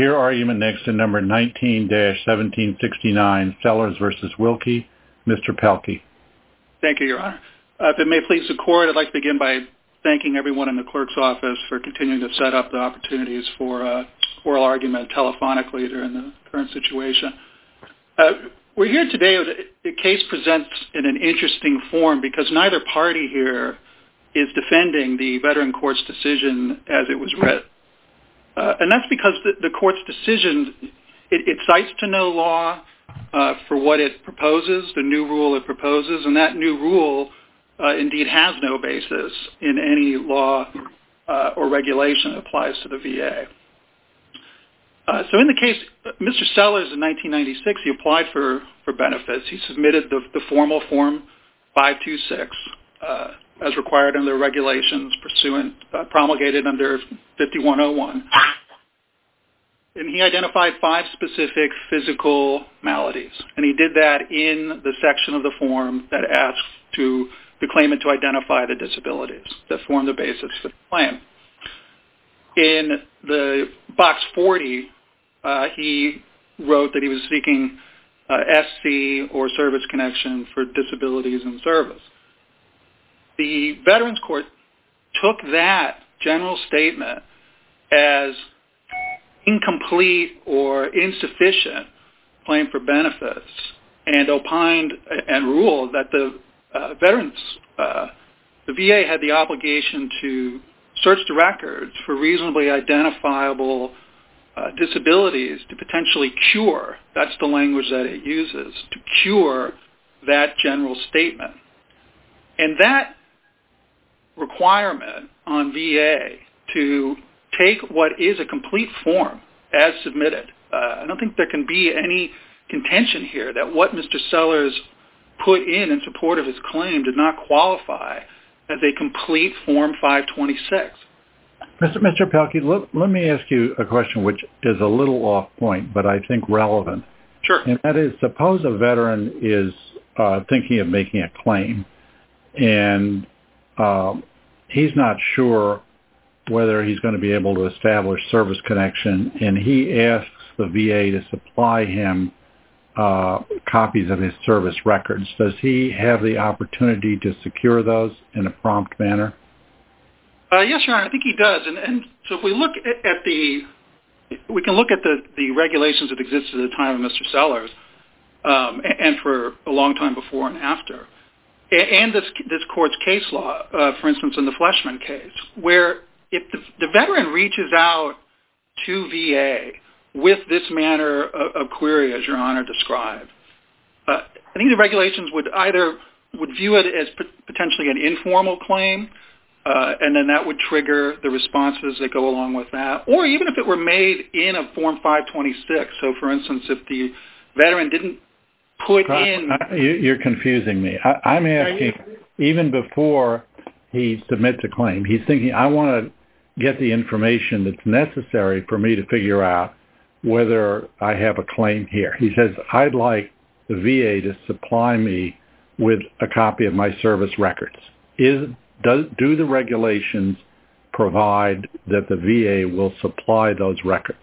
Your argument next to number 19-1769, Sellers v. Wilkie. Mr. Pelkey. Thank you, Your Honor. If it may please the Court, I'd like to begin by thanking everyone in the clerk's office for continuing to set up the opportunities for oral argument telephonically during the current situation. We're here today. The case presents in an interesting form because neither party here is defending the Veteran Court's decision as it was read. And that's because the Court's decision, it cites to no law for what it proposes, the new rule it proposes, and that new rule indeed has no basis in any law or regulation that applies to the VA. So in the case, Mr. Sellers in 1996, he applied for benefits. He submitted the formal Form 526 as required under regulations promulgated under 5101. And he identified 5 specific physical maladies. And he did that in the section of the form that asks the claimant to identify the disabilities that form the basis for the claim. In the box 40, he wrote that he was seeking SC or service connection for disabilities in service. The Veterans Court took that general statement as incomplete or insufficient claim for benefits and opined and ruled that the VA had the obligation to search the records for reasonably identifiable disabilities to potentially cure, that's the language that it uses, to cure that general statement. And that requirement on VA to take what is a complete form as submitted, I don't think there can be any contention here that what Mr. Sellers put in support of his claim did not qualify as a complete Form 526. Mr. Pelkey, let me ask you a question which is a little off point, but I think relevant. Sure. And that is, suppose a veteran is thinking of making a claim, and he's not sure whether he's going to be able to establish service connection, and he asks the VA to supply him copies of his service records. Does he have the opportunity to secure those in a prompt manner? Yes, Your Honor, I think he does. And so if we look at we can look at the regulations that existed at the time of Mr. Sellers and for a long time before and after. And this court's case law, for instance, in the Fleshman case, where if the veteran reaches out to VA with this manner of query, as Your Honor described, I think the regulations would view it as potentially an informal claim, and then that would trigger the responses that go along with that. Or even if it were made in a Form 526. So, for instance, if the veteran didn't put in... You're confusing me. I'm asking, even before he submits a claim, he's thinking, I want to get the information that's necessary for me to figure out whether I have a claim here. He says, I'd like the VA to supply me with a copy of my service records. Do the regulations provide that the VA will supply those records?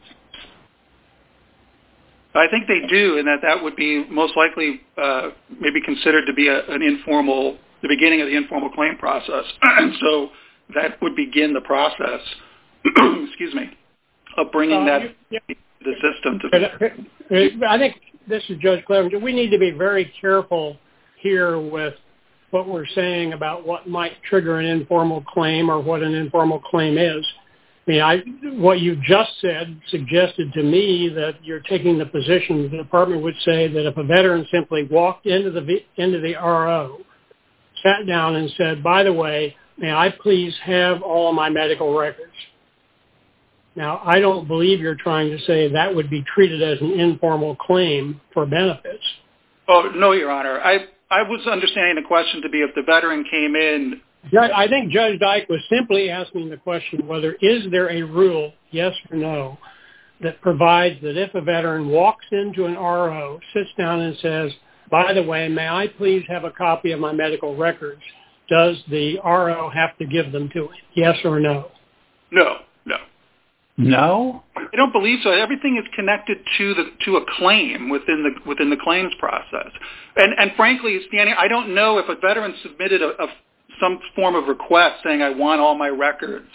I think they do, and that would be most likely maybe considered to be the beginning of the informal claim process. So that would begin the process, excuse me, of bringing the system to... I think, this is Judge Clevenger, we need to be very careful here with what we're saying about what might trigger an informal claim or what an informal claim is. I mean, what you just said suggested to me that you're taking the position the department would say that if a veteran simply walked into the RO, sat down and said, by the way, may I please have all of my medical records? Now, I don't believe you're trying to say that would be treated as an informal claim for benefits. Oh, no, Your Honor. I was understanding the question to be if the veteran came in... I think Judge Dyke was simply asking the question whether is there a rule, yes or no, that provides that if a veteran walks into an RO, sits down and says, by the way, may I please have a copy of my medical records, does the RO have to give them to him, yes or no? No. No? don't believe so. Everything is connected to a claim within the claims process. And frankly, Stanley, I don't know if a veteran submitted some form of request saying I want all my records.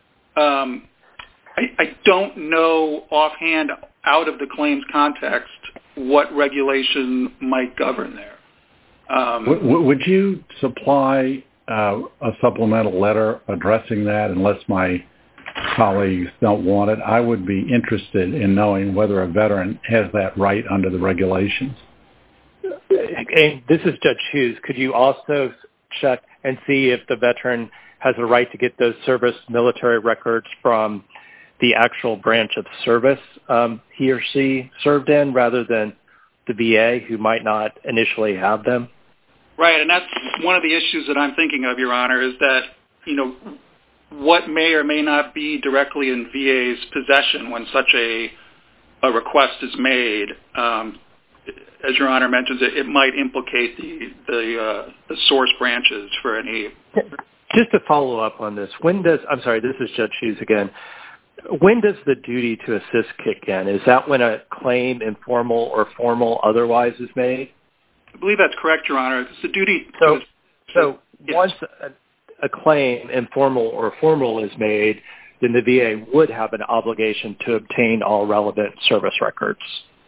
I don't know offhand, out of the claims context, what regulation might govern there. Would you supply a supplemental letter addressing that unless my colleagues don't want it? I would be interested in knowing whether a veteran has that right under the regulations. And this is Judge Hughes. Could you also check and see if the veteran has a right to get those service military records from the actual branch of service he or she served in rather than the VA, who might not initially have them? Right, and that's one of the issues that I'm thinking of, Your Honor, is that, what may or may not be directly in VA's possession when such a request is made. As Your Honor mentions, it might implicate the source branches for any... Just to follow up on this, I'm sorry, this is Judge Hughes again. When does the duty to assist kick in? Is that when a claim, informal or formal, otherwise is made? I believe that's correct, Your Honor. It's the duty... So once a claim, informal or formal, is made, then the VA would have an obligation to obtain all relevant service records.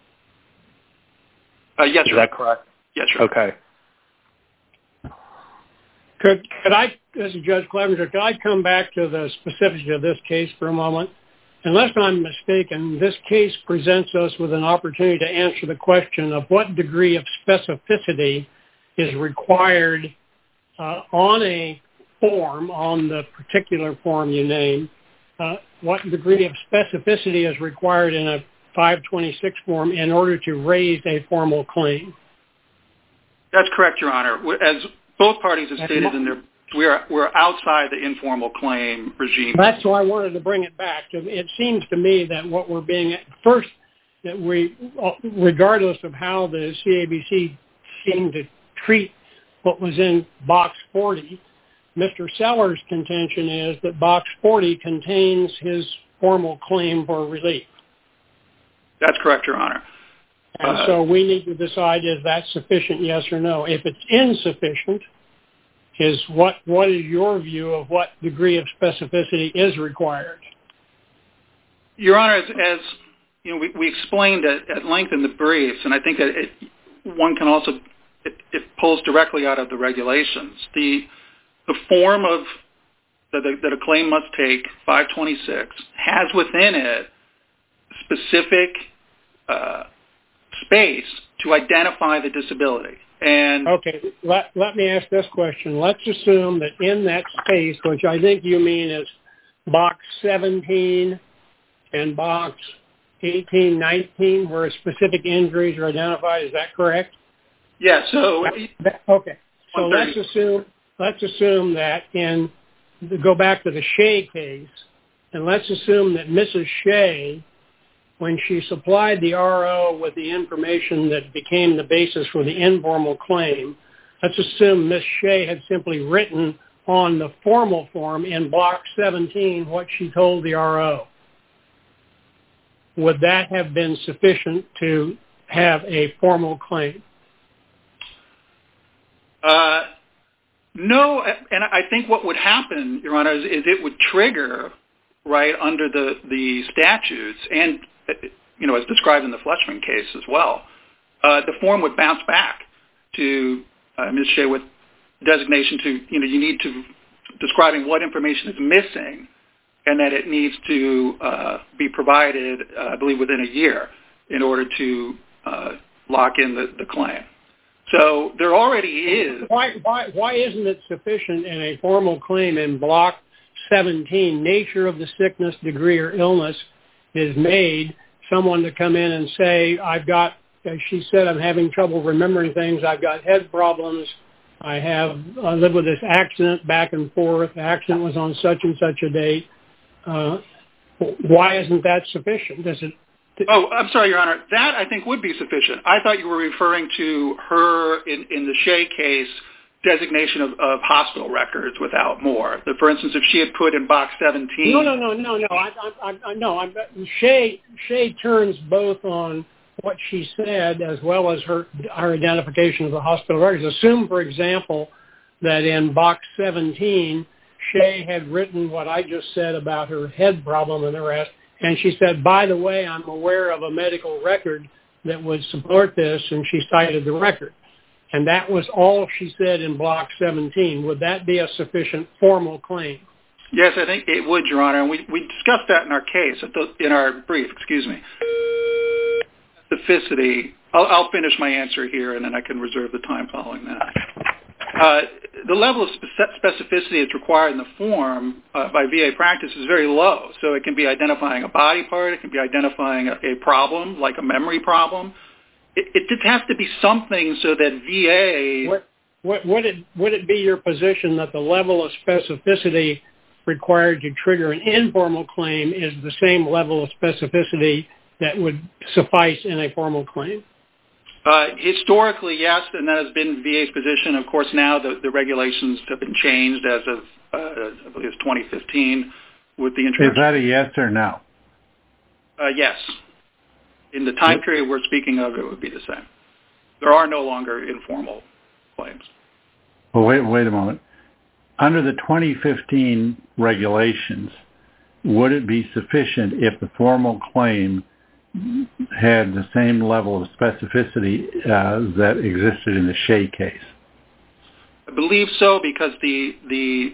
Yes, sir. Is that correct? Yes, sir. Okay. Could I, as a Judge Clevenger, could I come back to the specifics of this case for a moment? Unless I'm mistaken, this case presents us with an opportunity to answer the question of what degree of specificity is required on a form, on the particular form you name. What degree of specificity is required in a 526 form in order to raise a formal claim? That's correct, Your Honor. As both parties have stated in their... We're outside the informal claim regime. That's why I wanted to bring it back. It seems to me that what we're being... First, that we, regardless of how the CABC seemed to treat what was in Box 40, Mr. Sellers' contention is that Box 40 contains his formal claim for relief. That's correct, Your Honor. And so we need to decide, is that sufficient, yes or no? If it's insufficient, what is your view of what degree of specificity is required? Your Honor, as you know, we explained at length in the briefs, and I think that one can also, it pulls directly out of the regulations. The form of that a claim must take, 526, has within it specific space to identify the disability. And okay, let me ask this question. Let's assume that in that space, which I think you mean is Box 17 and Box 18, 19, where specific injuries are identified, is that correct? Yeah, so... Okay, so let's assume that go back to the Shea case, and let's assume that Mrs. Shea, when she supplied the RO with the information that became the basis for the informal claim, let's assume Ms. Shea had simply written on the formal form in Block 17 what she told the RO. Would that have been sufficient to have a formal claim? No, and I think what would happen, Your Honor, is it would trigger, right, under the statutes, and, you know, as described in the Fletchman case as well, the form would bounce back to Ms. Shea with designation to, you know, you need to, describing what information is missing, and that it needs to be provided, I believe, within a year in order to lock in the claim. So there already is... Why isn't it sufficient in a formal claim in Block 17, nature of the sickness, degree, or illness is made, someone to come in and say, I've got, as she said, I'm having trouble remembering things, I've got head problems, I live with this accident back and forth, the accident was on such and such a date. Why isn't that sufficient? Oh, I'm sorry, Your Honor. That, I think, would be sufficient. I thought you were referring to her, in the Shea case, designation of hospital records without more. For instance, if she had put in box 17... No. Shea turns both on what she said as well as her identification of the hospital records. Assume, for example, that in box 17, Shea had written what I just said about her head problem and the rest, and she said, by the way, I'm aware of a medical record that would support this, and she cited the record. And that was all she said in block 17. Would that be a sufficient formal claim? Yes, I think it would, Your Honor. And we discussed that in our case, in our brief, Specificity. I'll finish my answer here, and then I can reserve the time following that. The level of specificity that's required in the form by VA practice is very low. So it can be identifying a body part. It can be identifying a problem, like a memory problem. It just has to be something so that VA... Would it be your position that the level of specificity required to trigger an informal claim is the same level of specificity that would suffice in a formal claim? Historically, yes, and that has been VA's position. Of course, now the regulations have been changed as of, I believe it's 2015 with the introduction. Is that a yes or no? Yes. In the time period we're speaking of, it would be the same. There are no longer informal claims. Well, wait a moment. Under the 2015 regulations, would it be sufficient if the formal claim had the same level of specificity that existed in the Shea case? I believe so, because the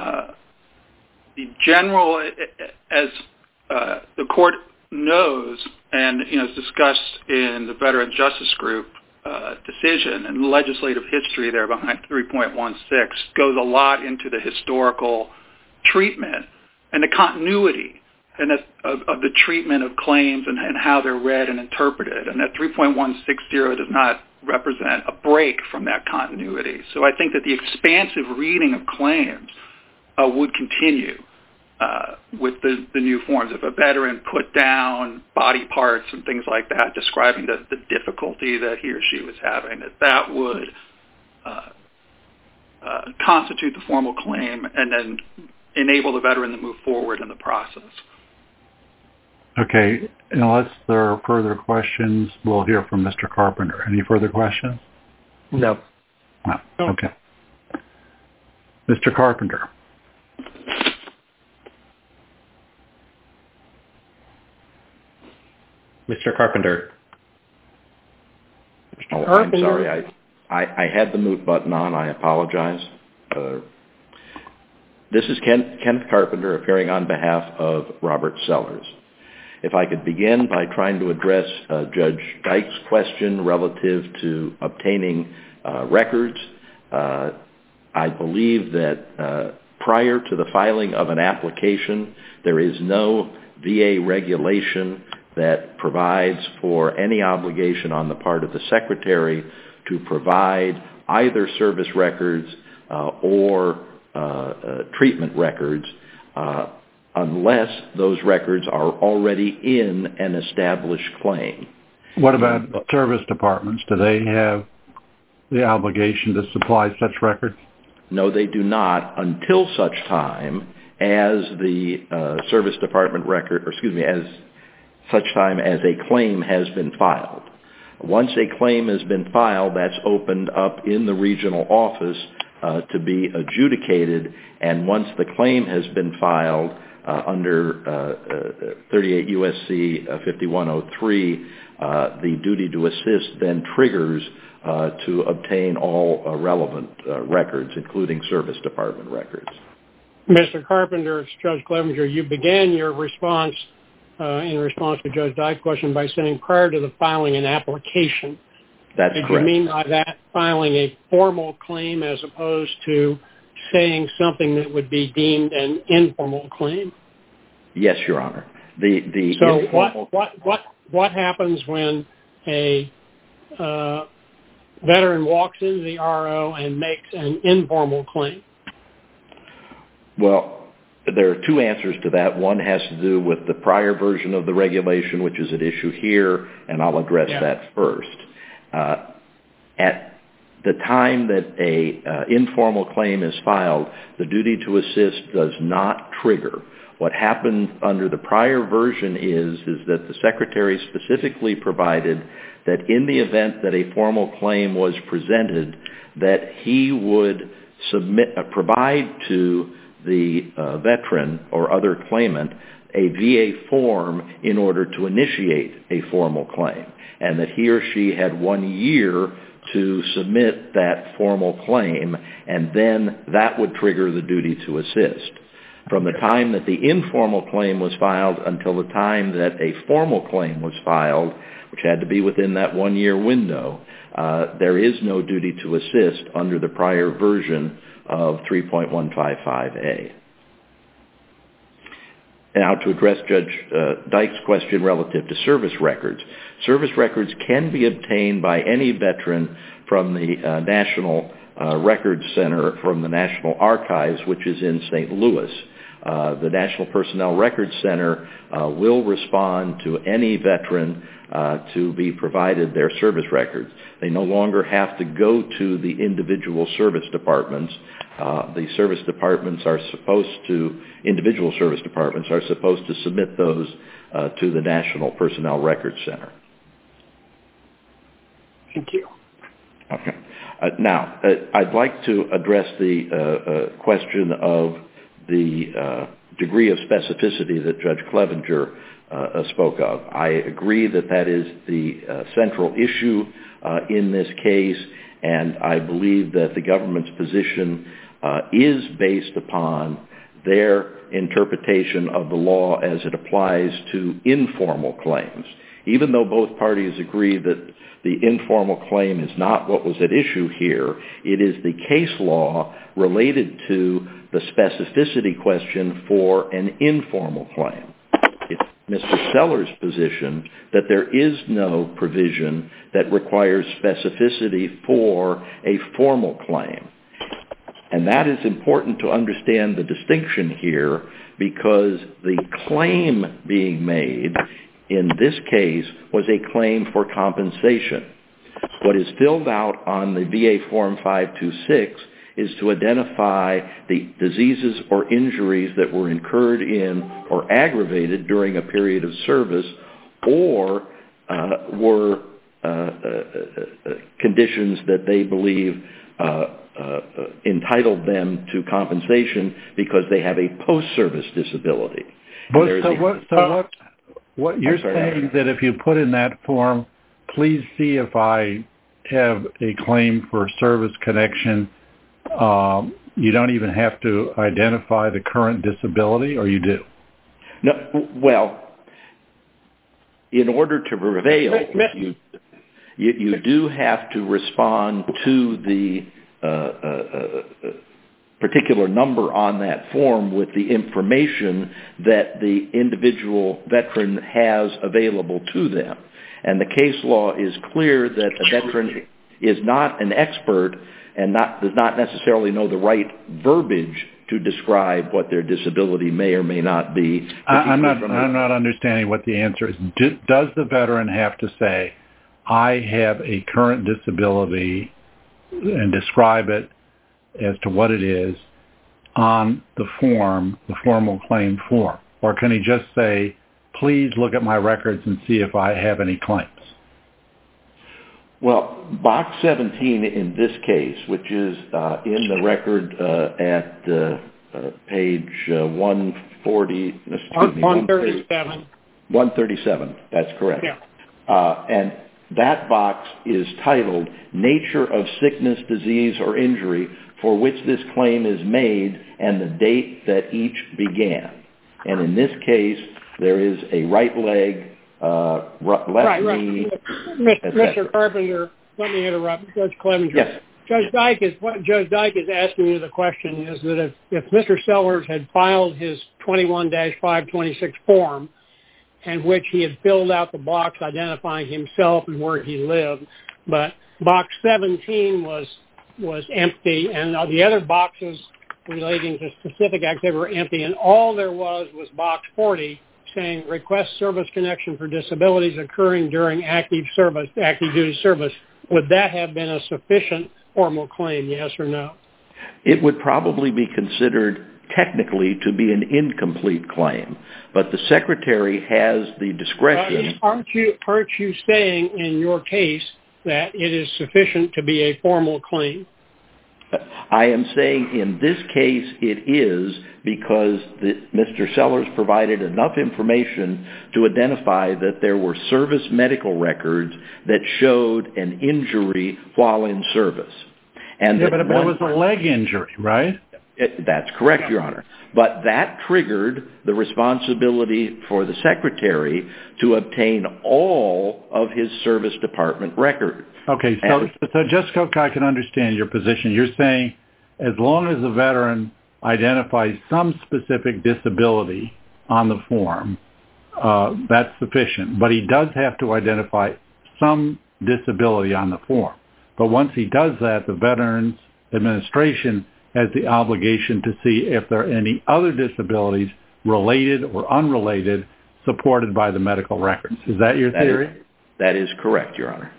general, as the court knows, and is discussed in the Veteran Justice Group decision, and the legislative history there behind 3.16 goes a lot into the historical treatment and the continuity and of the treatment of claims and how they're read and interpreted. And that 3.160 does not represent a break from that continuity. So I think that the expansive reading of claims would continue with the new forms. If a veteran put down body parts and things like that, describing the difficulty that he or she was having, that would constitute the formal claim and then enable the veteran to move forward in the process. Okay. Unless there are further questions, we'll hear from Mr. Carpenter. Any further questions? No. No. Okay. Mr. Carpenter. Mr. Carpenter. Oh, I'm sorry. I had the mute button on. I apologize. This is Kenneth Carpenter appearing on behalf of Robert Sellers. If I could begin by trying to address Judge Dyke's question relative to obtaining records. I believe that prior to the filing of an application, there is no VA regulation that provides for any obligation on the part of the Secretary to provide either service records or treatment records unless those records are already in an established claim. What about service departments? Do they have the obligation to supply such records? No, they do not until such time as the service department record, as such time as a claim has been filed. Once a claim has been filed, that's opened up in the regional office to be adjudicated, and once the claim has been filed under 38 U.S.C. 5103, the duty to assist then triggers to obtain all relevant records, including service department records. Mr. Carpenter, it's Judge Clevenger. You began your response in response to Judge Dyke's question by saying prior to the filing an application. That's correct. Did you mean by that filing a formal claim as opposed to saying something that would be deemed an informal claim? Yes, Your Honor. So what happens when a veteran walks into the RO and makes an informal claim? Well, there are two answers to that. One has to do with the prior version of the regulation, which is at issue here, and I'll address that first. the time that a informal claim is filed, the duty to assist does not trigger. What happened under the prior version is that the Secretary specifically provided that in the event that a formal claim was presented, that he would provide to the veteran or other claimant a VA form in order to initiate a formal claim, and that he or she had 1 year to submit that formal claim, and then that would trigger the duty to assist. From the time that the informal claim was filed until the time that a formal claim was filed, which had to be within that 1 year window, there is no duty to assist under the prior version of 3.155A. Now, to address Judge Dyke's question relative to service records. Service records can be obtained by any veteran from the National Records Center, from the National Archives, which is in St. Louis. The National Personnel Records Center will respond to any veteran to be provided their service records. They no longer have to go to the individual service departments. Individual service departments are supposed to submit those to the National Personnel Records Center. Thank you. Okay. Now, I'd like to address the question of the degree of specificity that Judge Clevenger spoke of. I agree that is the central issue in this case, and I believe that the government's position is based upon their interpretation of the law as it applies to informal claims. Even though both parties agree that the informal claim is not what was at issue here, it is the case law related to the specificity question for an informal claim. It's Mr. Sellers' position that there is no provision that requires specificity for a formal claim. And that is important to understand the distinction here, because the claim being made in this case was a claim for compensation. What is filled out on the VA Form 526 is to identify the diseases or injuries that were incurred in or aggravated during a period of service, or were conditions that they believe entitled them to compensation because they have a post-service disability. What you're saying that if you put in that form, please see if I have a claim for service connection, you don't even have to identify the current disability, or you do? No. Well, in order to prevail, you do have to respond to the particular number on that form with the information that the individual veteran has available to them. And the case law is clear that a veteran is not an expert and does not necessarily know the right verbiage to describe what their disability may or may not be. I'm not understanding what the answer is. Does the veteran have to say, I have a current disability, and describe it as to what it is on the form, the formal claim form? Or can he just say, please look at my records and see if I have any claims? Well, Box 17 in this case, which is in the record at page 140, 137. 137, that's correct. Yeah. And that box is titled Nature of Sickness, Disease, or Injury for which this claim is made and the date that each began. And in this case, there is a right leg, left knee. Mr. Carpenter, let me interrupt. Judge Clevenger. Yes. What Judge Dyke is asking you the question is that if Mr. Sellers had filed his 21-526 form, in which he had filled out the box identifying himself and where he lived, but box 17 was empty, and the other boxes relating to specific activity were empty, and all there was box 40 saying request service connection for disabilities occurring during active duty service. Would that have been a sufficient informal claim, yes or no? It would probably be considered technically to be an incomplete claim, but the Secretary has the discretion. Aren't you saying in your case that it is sufficient to be a formal claim? I am saying in this case it is, because Mr. Sellers provided enough information to identify that there were service medical records that showed an injury while in service. And but it was a leg injury, right? That's correct, Your Honor. But that triggered the responsibility for the Secretary to obtain all of his service department records. Okay, so just so I can understand your position, you're saying as long as the veteran identifies some specific disability on the form, that's sufficient. But he does have to identify some disability on the form. But once he does that, the Veterans Administration has the obligation to see if there are any other disabilities, related or unrelated, supported by the medical records. Is that your theory? That is correct, Your Honor.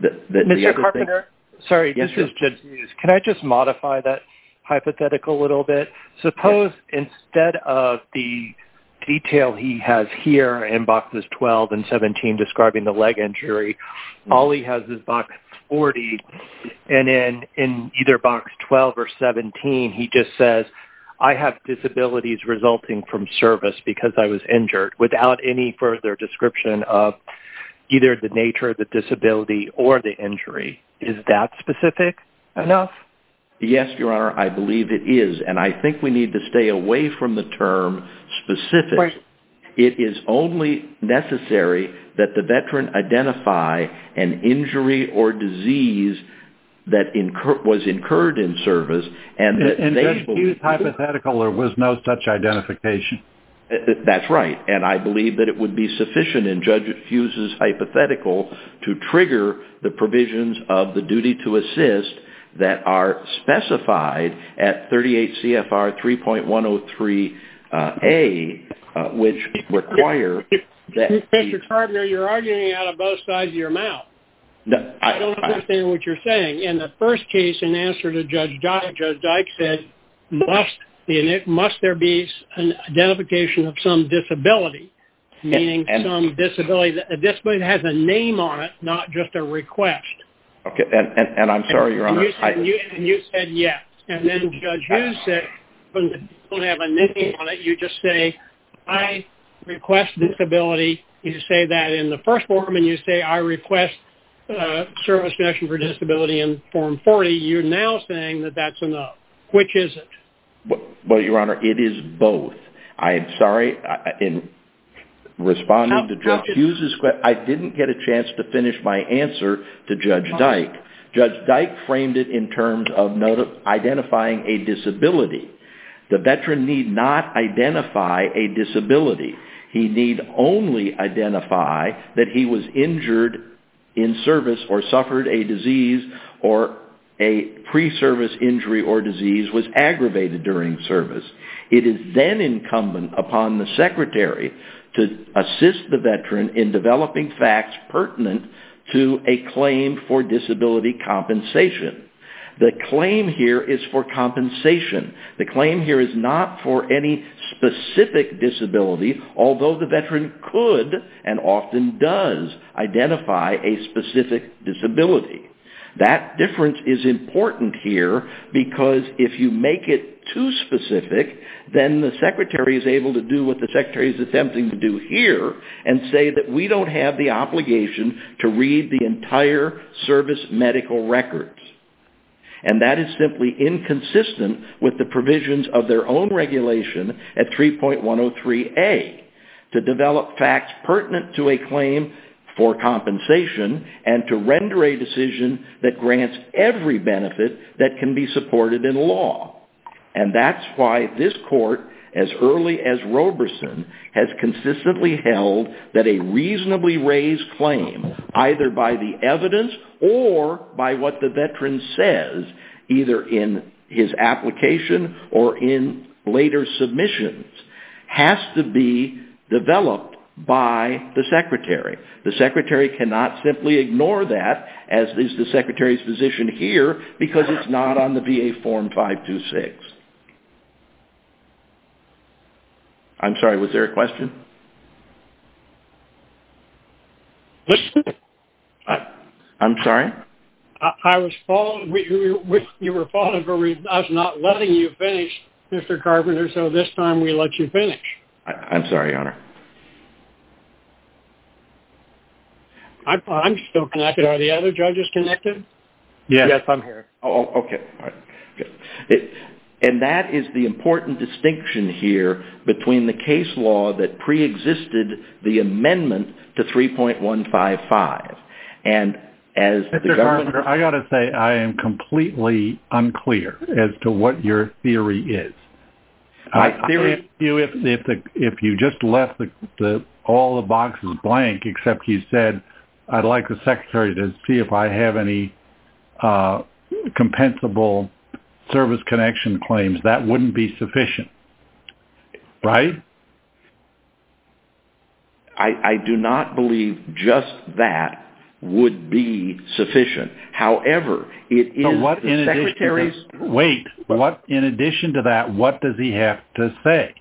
Mr. Carpenter, sorry, yes, this is Judge Hughes. Can I just modify that hypothetical a little bit? Suppose instead of the detail he has here in boxes 12 and 17 describing the leg injury, all he has is box 40, and in either box 12 or 17, he just says, I have disabilities resulting from service because I was injured, without any further description of either the nature of the disability or the injury. Is that specific enough? Yes, Your Honor, I believe it is, and I think we need to stay away from the term specific. Right. It is only necessary that the veteran identify an injury or disease that was incurred in service, and that Judge Hughes' hypothetical, there was no such identification. That's right, and I believe that it would be sufficient in Judge Hughes' hypothetical to trigger the provisions of the duty to assist that are specified at 38 CFR 3.103A, which require that... Mr. Carpenter, you're arguing out of both sides of your mouth. No, I don't understand what you're saying. In the first case, in answer to Judge Dyke said, must there be an identification of some disability, meaning some disability. A disability has a name on it, not just a request. Okay, and I'm sorry, Your Honor. You said yes. And then Judge Hughes said, when you don't have a name on it, you just say, I request disability. You say that in the first form, and you say, I request service connection for disability in Form 40. You're now saying that that's enough. Which is it? Well, Your Honor, it is both. I am sorry. In responding to Judge Hughes' question, I didn't get a chance to finish my answer to Judge Dyke. Judge Dyke framed it in terms of identifying a disability. The veteran need not identify a disability. He need only identify that he was injured in service or suffered a disease, or a pre-service injury or disease was aggravated during service. It is then incumbent upon the Secretary to assist the veteran in developing facts pertinent to a claim for disability compensation. The claim here is for compensation. The claim here is not for any specific disability, although the veteran could and often does identify a specific disability. That difference is important here, because if you make it too specific, then the Secretary is able to do what the Secretary is attempting to do here and say that we don't have the obligation to read the entire service medical records. And that is simply inconsistent with the provisions of their own regulation at 3.103A to develop facts pertinent to a claim for compensation and to render a decision that grants every benefit that can be supported in law. And that's why this court, as early as Roberson, has consistently held that a reasonably raised claim, either by the evidence or by what the veteran says, either in his application or in later submissions, has to be developed by the Secretary. The Secretary cannot simply ignore that, as is the Secretary's position here, because it's not on the VA Form 526. I'm sorry, was there a question? I'm sorry? I was following. You were following for us not letting you finish, Mr. Carpenter, so this time we let you finish. I'm sorry, Your Honor. I'm still connected. Are the other judges connected? Yes, I'm here. Oh, okay. All right. Okay. And that is the important distinction here between the case law that preexisted the amendment to 3.155. And as Mr. the government... Carpenter, I got to say I am completely unclear as to what your theory is. My theory... If you just left all the boxes blank, except you said, I'd like the Secretary to see if I have any compensable service connection claims, that wouldn't be sufficient, right? I do not believe just that would be sufficient. However, it is the Secretary's... What in addition to that, what does he have to say?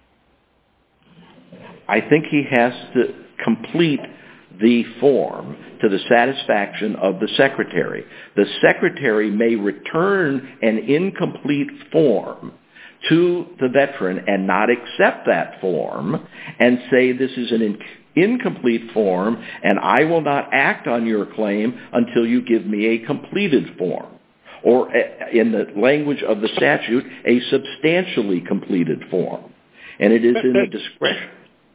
I think he has to complete the form to the satisfaction of the Secretary. The Secretary may return an incomplete form to the veteran and not accept that form and say this is an incomplete form and I will not act on your claim until you give me a completed form. Or in the language of the statute, a substantially completed form. And it is in the discretion.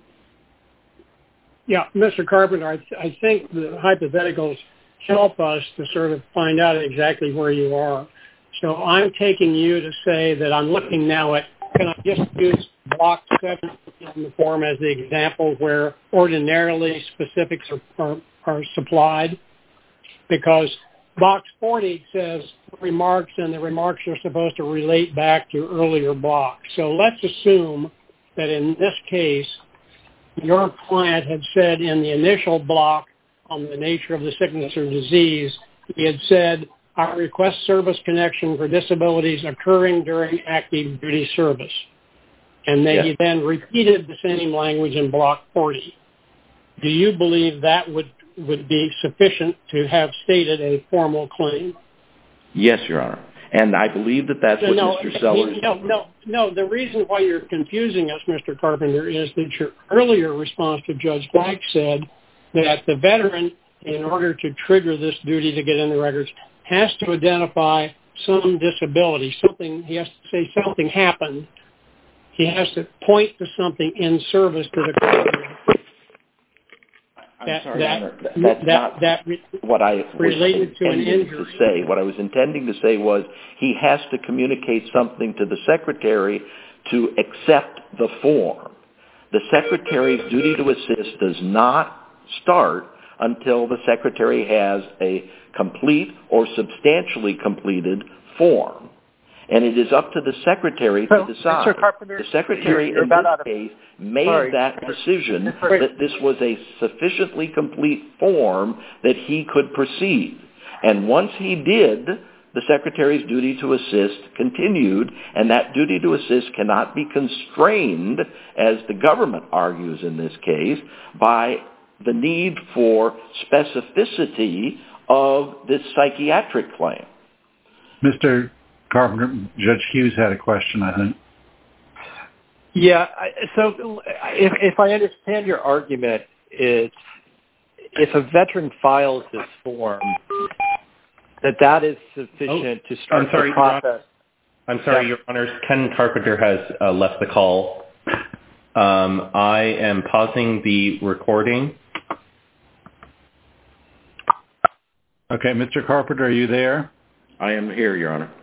Yeah, Mr. Carpenter, I think the hypotheticals help us to sort of find out exactly where you are. So I'm taking you to say that I'm looking now at, can I just use block 7 in the form as the example where ordinarily specifics are supplied? Because box 40 says remarks, and the remarks are supposed to relate back to earlier blocks. So let's assume that in this case, your client had said in the initial block on the nature of the sickness or disease, he had said, I request service connection for disabilities occurring during active duty service. And then he then repeated the same language in block 40. Do you believe that would be sufficient to have stated a formal claim? Yes, Your Honor. And I believe that that's what Mr. Sellers... No, the reason why you're confusing us, Mr. Carpenter, is that your earlier response to Judge Black said that the veteran, in order to trigger this duty to get in the records, has to identify some disability, something, he has to say something happened. He has to point to something in service to the client. I'm sorry, Your Honor. That's not what I was intending to say. What I was intending to say was he has to communicate something to the Secretary to accept the form. The Secretary's duty to assist does not start until the Secretary has a complete or substantially completed form. And it is up to the Secretary to decide. Mr. Carpenter, the Secretary in this case made that decision that this was a sufficiently complete form that he could proceed. And once he did, the Secretary's duty to assist continued, and that duty to assist cannot be constrained, as the government argues in this case, by the need for specificity of this psychiatric claim. Mr. Carpenter, Judge Hughes had a question, I think. Yeah, so if I understand your argument, it's if a veteran files this form, that is sufficient to start the process. I'm sorry, Your Honors. Ken Carpenter has left the call. I am pausing the recording. Okay, Mr. Carpenter, are you there? I am here, Your Honor.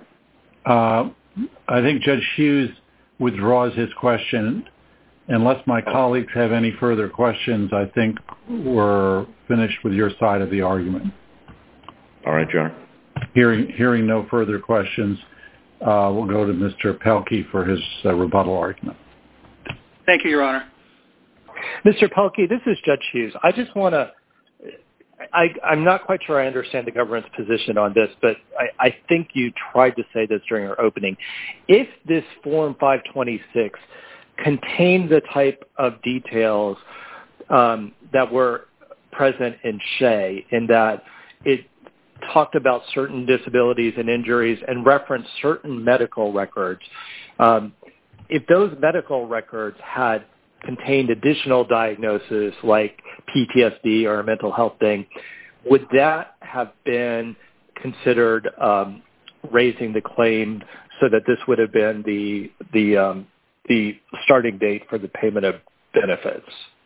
I think Judge Hughes withdraws his question. Unless my colleagues have any further questions, I think we're finished with your side of the argument. All right, Your Honor. Hearing no further questions, we'll go to Mr. Pelkey for his rebuttal argument. Thank you, Your Honor. Mr. Pelkey, this is Judge Hughes. I just want to I'm not quite sure I understand the government's position on this, but I think you tried to say this during your opening. If this Form 526 contained the type of details that were present in Shea, in that it talked about certain disabilities and injuries and referenced certain medical records, if those medical records had contained additional diagnosis like PTSD or a mental health thing, would that have been considered raising the claim so that this would have been the starting date for the payment of benefits?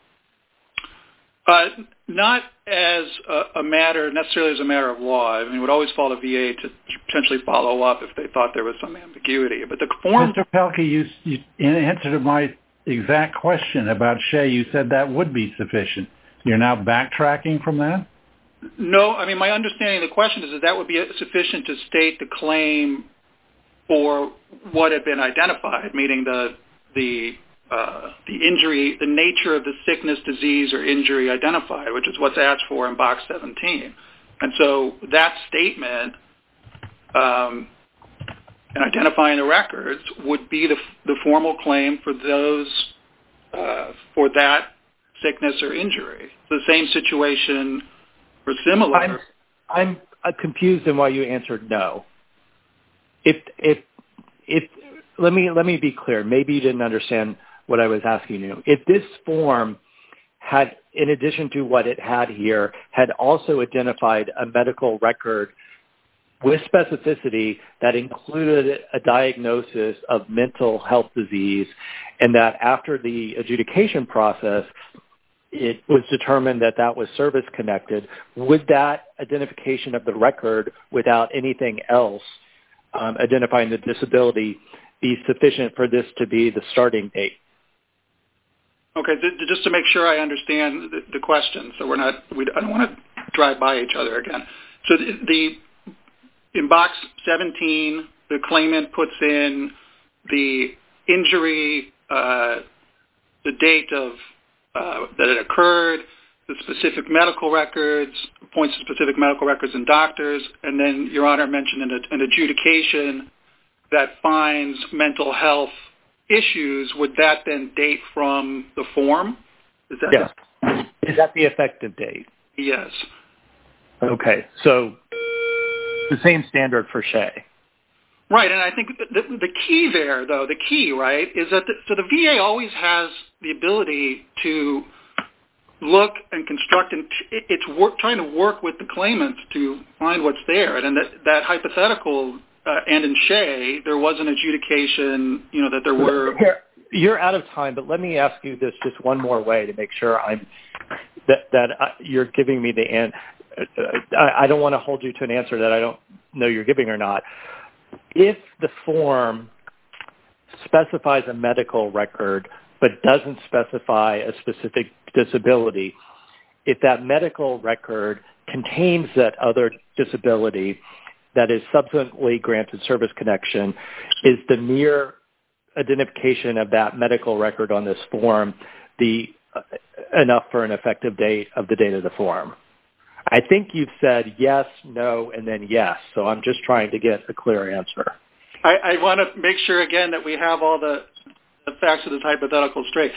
Not as necessarily as a matter of law. I mean, it would always fall to VA to potentially follow up if they thought there was some ambiguity. But the form, Mr. Pelkey, you in answer to my exact question about Shea, you said that would be sufficient. You're now backtracking from that? No, I mean, my understanding of the question is that would be sufficient to state the claim for what had been identified, meaning the injury, the nature of the sickness, disease, or injury identified, which is what's asked for in Box 17. And so that statement and identifying the records would be the formal claim for those for that sickness or injury. The same situation or similar. I'm confused in why you answered no. If let me be clear. Maybe you didn't understand what I was asking you. If this form had, in addition to what it had here, had also identified a medical record with specificity that included a diagnosis of mental health disease, and that after the adjudication process, it was determined that that was service-connected, would that identification of the record without anything else identifying the disability be sufficient for this to be the starting date? Okay, just to make sure I understand the question, so I don't want to drive by each other again. So in Box 17, the claimant puts in the injury, the date of that it occurred, the specific medical records, points to specific medical records and doctors, and then Your Honor mentioned an adjudication that finds mental health issues. Would that then date from the form? Yes. Is that the effective date? Yes. Okay, so the same standard for Shea. Right, and I think the key there, though, right, is that the VA always has the ability to look and construct, and it's trying to work with the claimants to find what's there. And that hypothetical, and in Shea, there was an adjudication, that there were... You're out of time, but let me ask you this just one more way to make sure you're giving me the answer. I don't want to hold you to an answer that I don't know you're giving or not. If the form specifies a medical record but doesn't specify a specific disability, if that medical record contains that other disability that is subsequently granted service connection, is the mere identification of that medical record on this form enough for an effective date of the date of the form? I think you've said yes, no, and then yes. So I'm just trying to get a clear answer. I want to make sure, again, that we have all the facts of this hypothetical straight.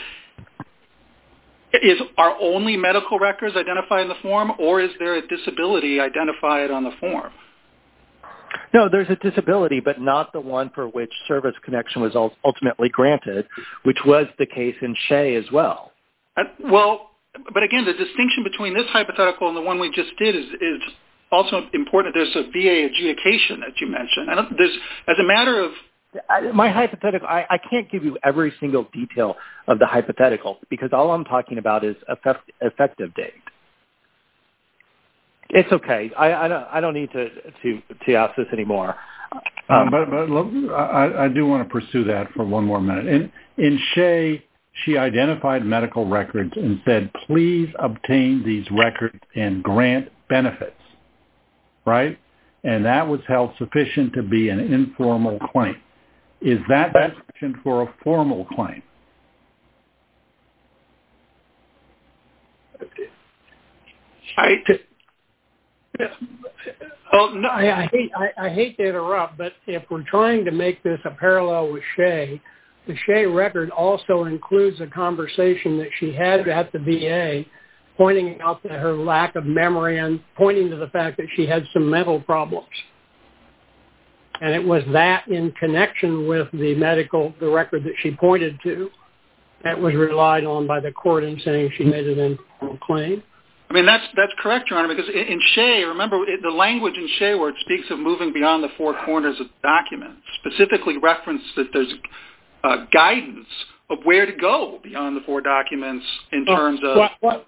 Are only medical records identified in the form, or is there a disability identified on the form? No, there's a disability, but not the one for which service connection was ultimately granted, which was the case in Shea as well. But again, the distinction between this hypothetical and the one we just did is also important. There's a VA adjudication that you mentioned. As a matter of... My hypothetical, I can't give you every single detail of the hypothetical because all I'm talking about is effective date. It's okay. I don't need to ask this anymore. But look, I do want to pursue that for one more minute. In Shea, she identified medical records and said, please obtain these records and grant benefits, right? And that was held sufficient to be an informal claim. Is that sufficient for a formal claim? I hate to interrupt, but if we're trying to make this a parallel with Shea, the Shea record also includes a conversation that she had at the VA, pointing out that her lack of memory and pointing to the fact that she had some mental problems. And it was that in connection with the record that she pointed to that was relied on by the court in saying she made an informal claim. I mean, that's correct, Your Honor, because in Shea, remember, the language in Shea where it speaks of moving beyond the four corners of the document specifically referenced that there's guidance of where to go beyond the four documents in terms of...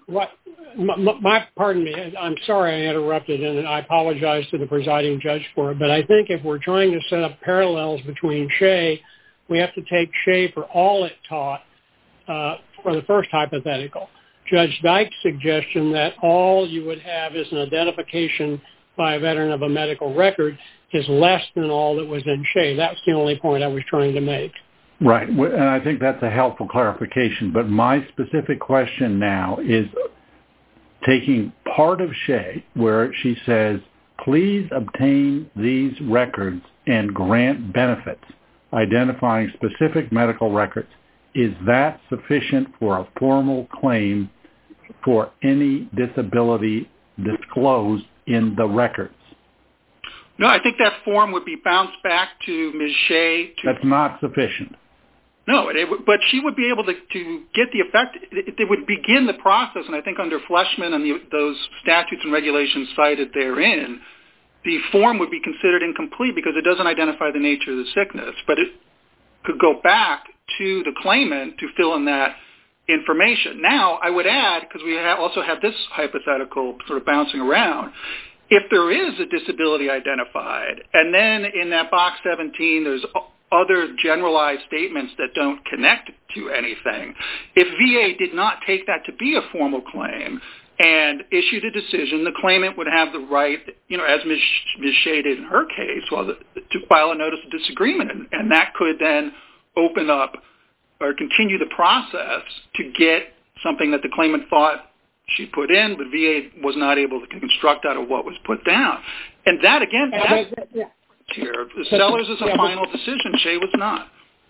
Pardon me, I'm sorry I interrupted, and I apologize to the presiding judge for it, but I think if we're trying to set up parallels between Shea, we have to take Shea for all it taught for the first hypothetical. Judge Dyke's suggestion that all you would have is an identification by a veteran of a medical record is less than all that was in Shea. That's the only point I was trying to make. Right, and I think that's a helpful clarification, but my specific question now is taking part of Shea where she says, please obtain these records and grant benefits, identifying specific medical records. Is that sufficient for a formal claim for any disability disclosed in the records? No, I think that form would be bounced back to Ms. Shea. That's not sufficient. No, but she would be able to get the effect. It would begin the process, and I think under Fleshman and those statutes and regulations cited therein, the form would be considered incomplete because it doesn't identify the nature of the sickness, but it could go back to the claimant to fill in that information. Now, I would add, because we also have this hypothetical sort of bouncing around, if there is a disability identified, and then in that box 17 there's other generalized statements that don't connect to anything, if VA did not take that to be a formal claim and issued a decision, the claimant would have the right, as Ms. Shea did in her case, to file a notice of disagreement, and that could then open up or continue the process to get something that the claimant thought she put in, but VA was not able to construct out of what was put down. And that, again, here, the Sellers is a final decision. Shea was not.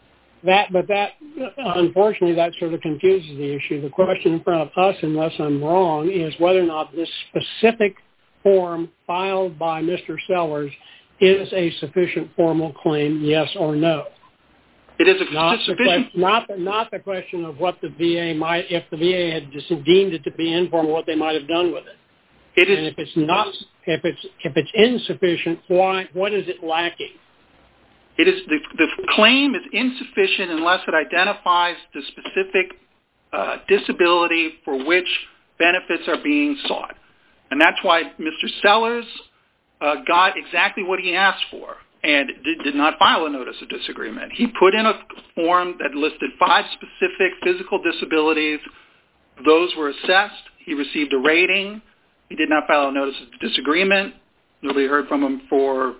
Unfortunately, that sort of confuses the issue. The question in front of us, unless I'm wrong, is whether or not this specific form filed by Mr. Sellers is a sufficient formal claim, yes or no. It is sufficient. Not the question of what the VA might, if the VA had just deemed it to be informal, what they might have done with it. It is. And if it's not, if it's insufficient, why? What is it lacking? It is the claim is insufficient unless it identifies the specific disability for which benefits are being sought, and that's why Mr. Sellers got exactly what he asked for and did not file a notice of disagreement. He put in a form that listed 5 specific physical disabilities. Those were assessed. He received a rating. He did not file a notice of disagreement. Nobody heard from him for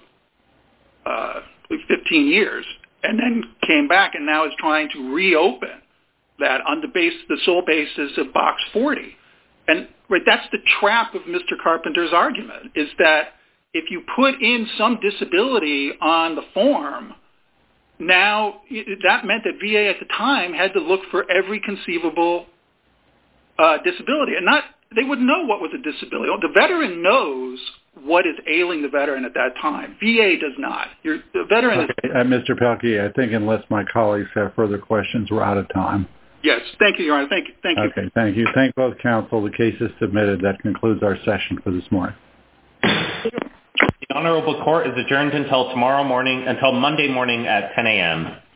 15 years, and then came back and now is trying to reopen that on the sole basis of box 40. And that's the trap of Mr. Carpenter's argument, is that if you put in some disability on the form, now that meant that VA at the time had to look for every conceivable disability, and they wouldn't know what was a disability. The veteran knows what is ailing the veteran at that time. VA does not. The veteran Mr. Pelkey, I think unless my colleagues have further questions, we're out of time. Yes. Thank you, Your Honor. Thank you. Okay, thank you. Thank both counsel. The case is submitted. That concludes our session for this morning. The Honorable Court is adjourned until Monday morning at 10 a.m.